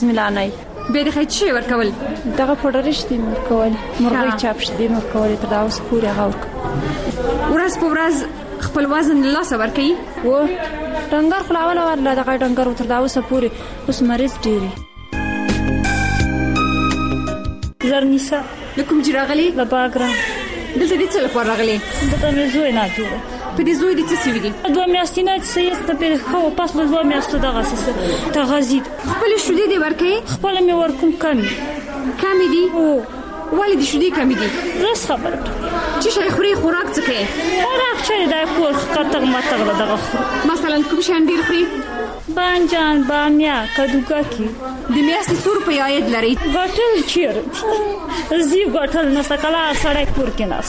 ملانای به د خېچ ورکول دغه پوډرش دي ورکول مرغۍ چاپ شدي ورکول تر دا اوس پورې غوړ ورځ په ورځ خپل وزن لا صبر کوي و ډنګر خلاوله ولا دغه ډنګر تر دا اوس پورې اوس مریض ډیری زرنیسا لکم جراغلی لا باګرام دلته دې څه لپاره راغلي دته مې زوی نه جوړه په دې زوی دې څه سوي دي 2 میاشتې نه چې ته په خو پاس له 2 میاشتو دغه څه ته غزید خپل شودې دې ورکې خپل مې ورکوم کمی دي او ولې دې شودې کمی دي رس خبر چې شي خوري خوراک څه کوي خوراک چې دا کور خطر ماته دغه مثلا کوم شان ډیر خوري بانجان بامیا کدوګاکی د میاشتې څو روپۍ عاید لري ګټل چیر زی ګټل نه سکلا سړی کور کې ناس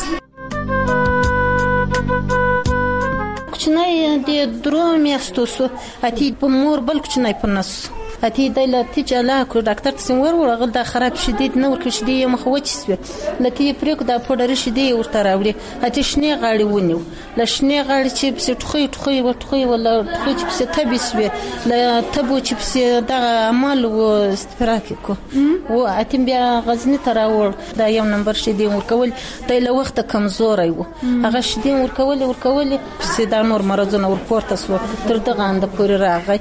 کوچنی د 3 میاشتو سو اتی په مور بل کوچنی په نس اتی د لتی چلا کو ډاکټر څنګه ورغل دا خراب شدید نه ورکړ شدی مخ وچ سو لتی پرې کو دا پودر شدی ورته راوړي اتی شنه غاړي ونیو لشنه غاړي چې په ټخي ولا ټخي چې په تبي سو لا تبو چې په دا عمل و استراحت کو و اتی بیا غزنی تراور دا یو نمبر شدی ورکول د له وخت کمزوري و هغه شدی ورکول چې دا نور مرزونه ورپورته سو تر دغه اند پورې راغی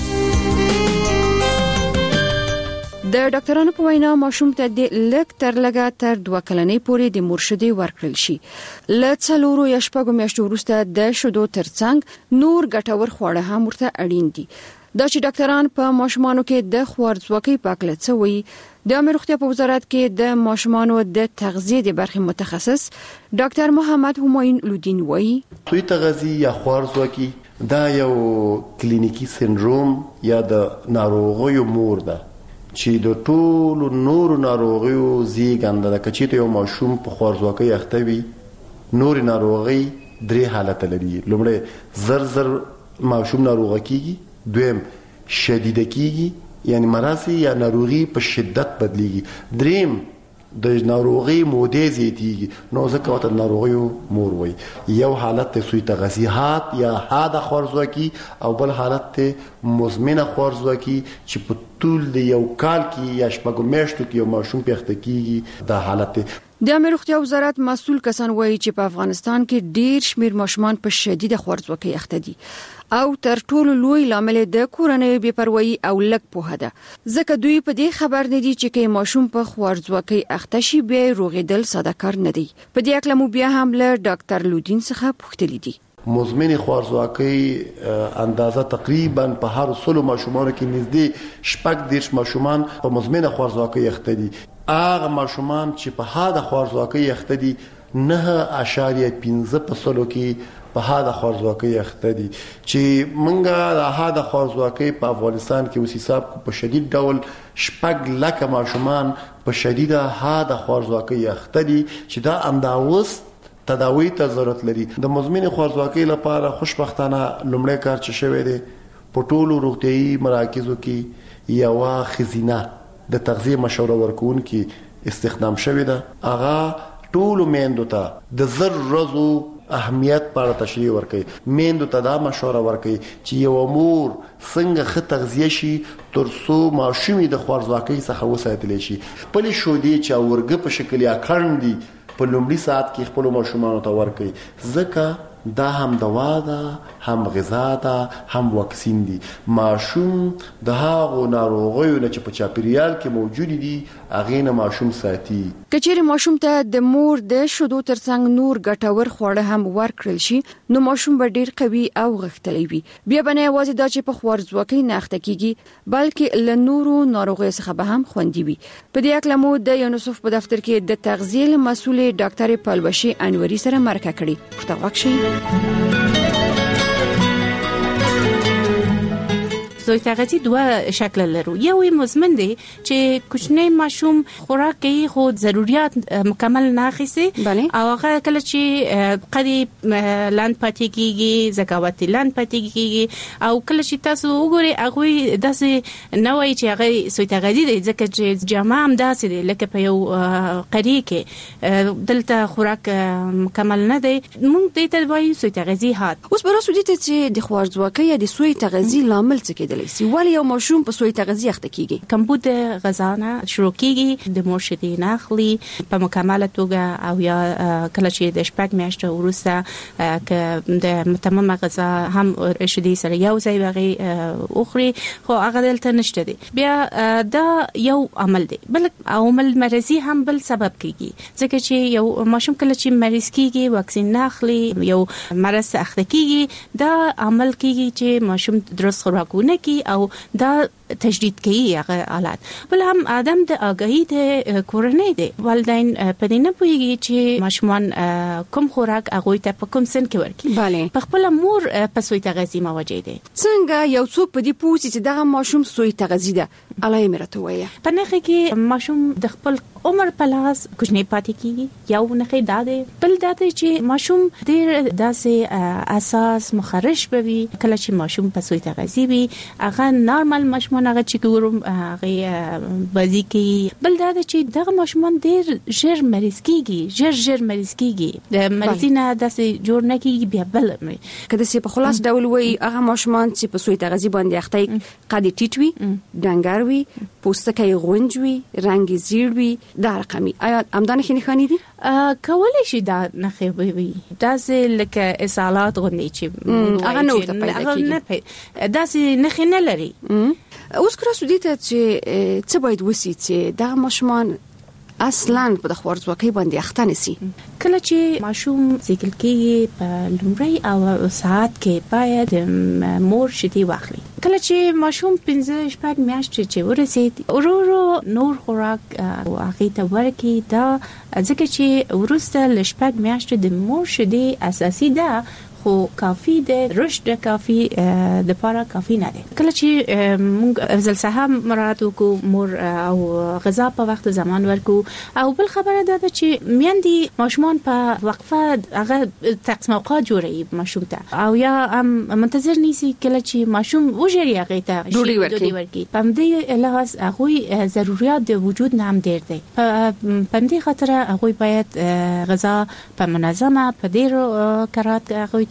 د ډاکټرانو په وینا ماشوم ته د لک تر لګا تر 2 کلنۍ پورې د مرشدي ورکړل شي ل څلورو یا شپږو میاشتو وروسته د شودو ترڅنګ نور ګټور خواړه هم ورته اړین دي دا چې ډاکټران په ماشومانو کې د خوارځواکۍ په اړه څه وایي د عامه روغتیا په وزارت کې د ماشومانو د تغذیه د برخې متخصص ډاکټر محمد همایون لودین وایي سوی تغذیه یا خوارځواکي دا یو کلینیکی سندروم یا د ناروغیو مور ده چې د ټولو نورو ناروغیو زیږنده ده کچې ته یو ماشوم په خوارځواکۍ اخته وي نور ناروغي 3 حالت لري لومړی زر ماشوم ناروغ کیږي دویم شدید کیږي یعنی مرضی یا ناروغي په شدت بدلیږي دریم د ناروغي مودې زیاتیږي نو ځکه وته ناروغیو مور وي یو حالت ته سوی تغذیهات یا حاده خوارځواکي او بل حالت ته مزمنه خوارځواکي چې په طول د یو کال کې یا شپږ میاشتو کې یو ماشوم پیښته کیږي دا حالت د عامه روغتیا وزارت مسؤل کسان وایي چې په افغانستان کې ډیر شمیر ماشومان په شدید خوارځواکۍ اخته دي او تر ټولو لوی لامل د کورنۍ بې پروايي او لږ پوهه ده ځکه دوی په دې خبر نه دي چې کې ماشوم په خوارځواکۍ اخته شي بیا روغېدل ساده کار نه دی په دې اړه مو بیا هم له ډاکټر لودین څخه پوښتنه دي مزمن خوارځواکۍ اندازه تقریبا په هر 100 ماشومانو کې نږدې 10 ماشومان په مزمن خوارځواکۍ اخته دي هغه ماشومان چې په حاده خوارځواکۍ اخته دي 9.15% کې په حاده خوارځواکۍ اخته دي چې منګه د حاده خوارځواکۍ په افغانستان کې اوس حساب په شدید ډول 6 لک ماشومان په شدیده حاده خوارځواکۍ اخته دي چې دا انداوس تداوی ته ضرورت لري د مزمن خوارځواکۍ لپاره خوشبختانه لومړی کار چې شوی دی په ټولو روغتيایي مراکزو کې یو خزینه د تغذیه مشوره ورکوونکي استخدام شوی ده هغه ټولو میندو ته د ضرورو اهمیت پر تشریح ورکړي میندو ته دا مشوره ورکړي چې یو مور څنګه ښه تغذیه شي ترڅو ماشومې د خوارځواکۍ څخه وساتل شي خپل شودې چې ورګه په شکل یا کاندي په لومړي ساعت کې خپل ماشومان ته ورکړي ځکه دا هم دوا ده هم غذا ده هم واکسین دي ماشوم د هغو ناروغیو نه چې په چاپیریال کې موجود دي هغه نه ماشوم ساتي کچېره ماشوم ته د مور د شودو ترڅنګ نور ګټور خواړه هم ورکړل شي نو ماشوم به ډیر قوي او غښتلی وي بیا بنه یوازې دا چې په خوارځواکۍ نه اخته کیږي بلکې له نورو ناروغیو څخه به هم خوندي وي په دې اړه مو د یونیسف په دفتر کې د تغذیه مسؤل ډاکټر پلوشي انوري سره مرکه کړې ورته واکشي زوی تغذیه دوه شکل لرو یو مزمن دی چې کوچنی ماشوم خوراک کوي خو ضرورت مکمل نه اخیسي او هغه کله چې قدی لاند پاتې کیږي زکاوت لاند پاتې کیږي او کله چې تاسو وګورئ هغه داسې نه وایي چې هغه زوی تغذیه دی ځکه چې جامه هم داسې دی لکه په یو قری کې دلته خوراک مکمل نه دی مونږ دې ته وایو زوی تغذیه هات اوس براسو دي چې د خوارځواکۍ یا د سوی تغذیه لامل څه کې کېدلی شي. ولې یو ماشوم په سوی تغذیه اخته کیږي؟ کمبود غذا نه شروع کیږي، د مور شیدې نه اخلي په مکمله توګه، او یا کله چې د شپږ میاشتو وروسته ک د متممه غذا هم شیدې سره یو ځای وغي اخري، خو هغه دلته نشته دي. بیا دا یو عمل دی. بل عمل مرضی هم بل سبب کیږي، ځکه چې یو ماشوم کله چې مریض کیږي واکسین نه اخلي، یو مرض اخته کیږي، دا عمل کیږي چې ماشوم درست خوراکونه کوي او دا تجدید کوي هغه حالات. بل هم عدم د آگاهی د کورنۍ دی. والدین په دې نه پوهیږي چې ماشومان کوم خوراک هغه ته په کوم سن کې ورکړي. بله په خپل مور په سوی تغذیه موجود دي. څنګه یو څوک په دې پوهیږي چې دغه ماشوم سوی تغذیه ده؟ علای مرته وایي په نخې کې ماشوم د خپل عمر په لاس کوچنی پاتې کیږي. یو نخې دا دی. بل دا دی چې ماشوم ډېر داسې اساس مخرش بوي. کله چې ماشوم په سوی تغذیه وي هغه نارمل ماشومان هغه چې ګورم هغه بازی کوي. بل دا دی چې دغه ماشومان ډېر ژر مریض کیږي، ژر مریض کیږي، د مریضینه داسې جوړ نه کیږي. بیا بل کله چې په خلاص ډول وایي هغه ماشومان چې په سوی تغذیه باندې اخته قد ټیټ وي، ډنګر وي، پوستکی غونج وي، رنگ زیړ وي، دا رقمي. آیا همدانه کې نښانې دي؟ کولای شي دا نښې وي. داسې لکه اسهالات غوندې چې هغه نو ته پیدا کیږي، داسې نښې نه لري. اوس کرا سودی ته چې څه باید وسی چې دا ماشومان اصلاً په د خوارځواکۍ باندې اخته نشي؟ کله چې ماشوم زیږل کېږي په لومړی او ساعت کې باید مور شیدې واخلي. کله چې ماشوم 5-6 میاشتې چې ورسید ورو نور خوراک هغه ته ورکړي. دا ځکه چې ورسته ل 6 میاشتې د مور شیدې اساسي ده، خو کافی ده، رشد کافی د لپاره کافی نه ده. کله چې موږ افضل صحه مراعات وکړو، مور او غذا په وخت زمان ورکو. او بل خبره ده چې میندې ماشومان په وقفه هغه تقسیم اوقات جوړي ماشوم ته، او یا هم منتظر نیسي کله چې ماشوم وژري هغه ته ډوډۍ ورکړي. په دې لحاظ هغه ضرورت د وجود نه هم ډیر دي. په دې خاطر هغه باید غذا په منظمه په ډیرو کرات هغه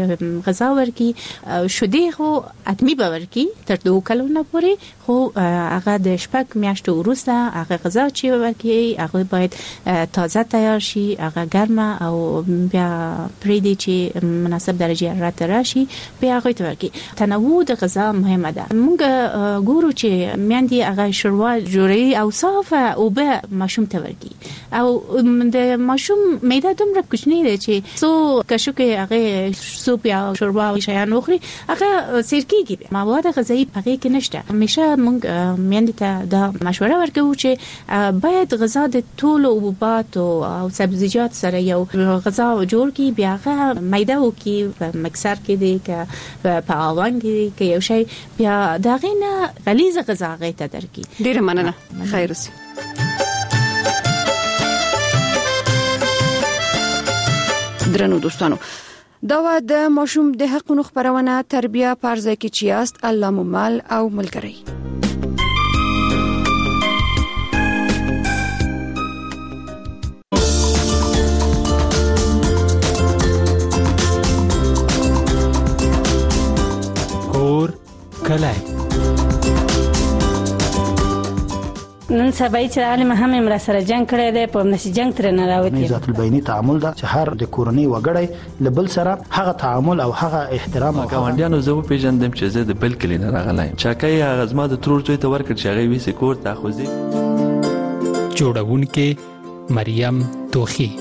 غذا ورکی. شیدې خو اتمی به ورکی تر 2 کلونو پورې، خو هغه د 6 میاشتو وروسته هغه غذا چې ورکی هغه باید تازه تیار شي، هغه ګرمه او بیا پریدي چې مناسب درجه حرارت راشي بیا هغه ته ورکی. تنوع د غذا مهمه ده. موږ ګورو چې میندې هغه شوروا جوړي او صافه او به ماشوم ته ورکی. او د ماشوم معده دومره کوچنی ده چې سو کشو کې هغه سوپ یا شوربا او شیان وخوري هغه سرکیږي. مواد غذایی پکې کې نشته. همیشه موږ میندې ته دا مشوره ورکوو چې باید غذا د ټول حبوبات او سبزیجات سره یو غذا جوړ کی، بیا هغه میده وکي په مکسر کې دی که په اوون کې کې یو شی، بیا دا غینه غلیظ غذا غیته درکې. ډیره مننه. خیر اوسې. درنو دوستانو، دا د ماشوم د حقونو خبرونه تربیه پرځای کې چیاست الله ممل او ملګری. کور کلای نن سبا چې عالم هم امر سره جنگ کړی دی، په نشي جنگ تر نه راوتی. ذات البینی تعامل دا چې هر د کورنۍ وګړی لبل سره هغه تعامل او هغه احترام او ګاونډیانو زه پیژندم چې زه د بل کلی نه راغلایم. چاکای هغه زما د ترور څوی ته ورکړ چې هغه ویسه کور ته خوځي. جوړونکې مریم توخی.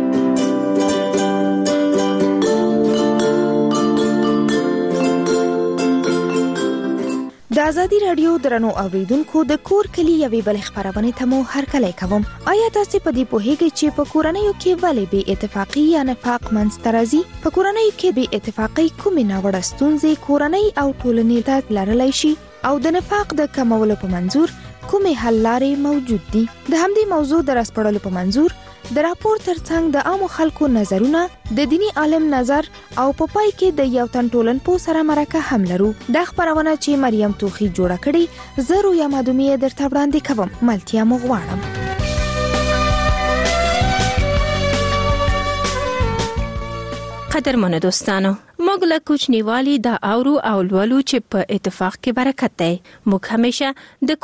د ازادي رادیو درنو اوریدونکو د کور کلی یوې بل خبرونه ته مو هرکلی کوم. آیا تاسو په دې پوهیږئ چې په کورنیو کې ولې بې اتفاقی یا نفاق منځته راځي؟ په کورنیو کې بې اتفاقی کومې ناوړه ستونزې کورنۍ او ټولنې ته لرلی شي او د نفاق د کمولو په منظور کومې حل لارې موجود دي؟ د همدې موضوع د راسپړلو په منظور د راپور ترڅنګ د عامو خلکو نظرونه، د دینی عالم نظر او په پای کې د یو تن ټولنپوه سره مرکه هم لرو. دا خبرونه چې مریم توخی جوړه کړې زه رویا مادومی درته وړاندې کوم. ملتیا مو غواړم. قدرمنو دوستانو، موږ له کوچنیوالي دا اورو او لولو چې په اتفاق کې برکت دی. موږ همیشه د